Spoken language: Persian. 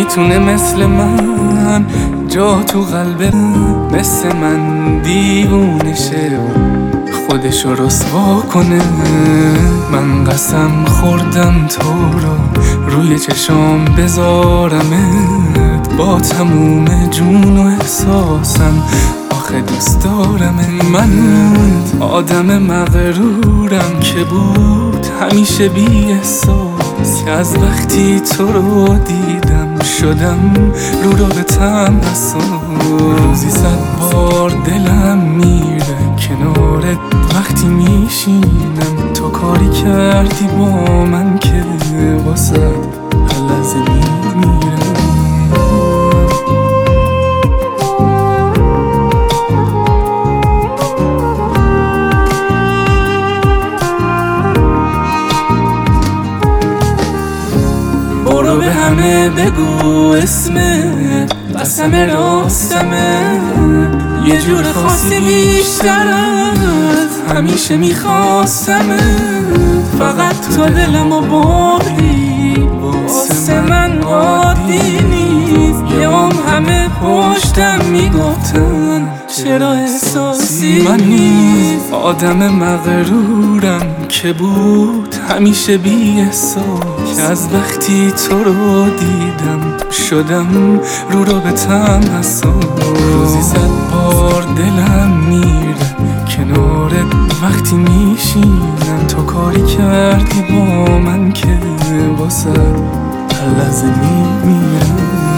میتونه مثل من جا تو قلب مثل من دیوونه شه و خودشو رسوا کنه. من قسم خوردم تو رو روی چشام بذارمت، با تموم جون و احساسم آخه دوست دارمت. من آدم مغرورم که بود همیشه بی احساس، که از وقتی تو رو دیدم شدم رو به تن حساس. روزی 100 بار دلم میره کنارت وقتی میشینم، تو کاری کردی با من که واسه هر لحظه میمیرم. برو به همه بگو اسمت، قسم راستمه یه جور خاصی بیشتر از همیشه میخواستمه. فقط تو دلمو بردی واسه من عادی نیست. یه همه پشتم میگفتن چرا احساسی من نیست. آدم مغرورم که بود همیشه بی احساس، که از وقتی تو رو دیدم شدم رو به تن حساس. روزی 100 بار دلم میره کنارت وقتی میشینم، تو کاری کردی با من که واسه هر لحظه میمیرم.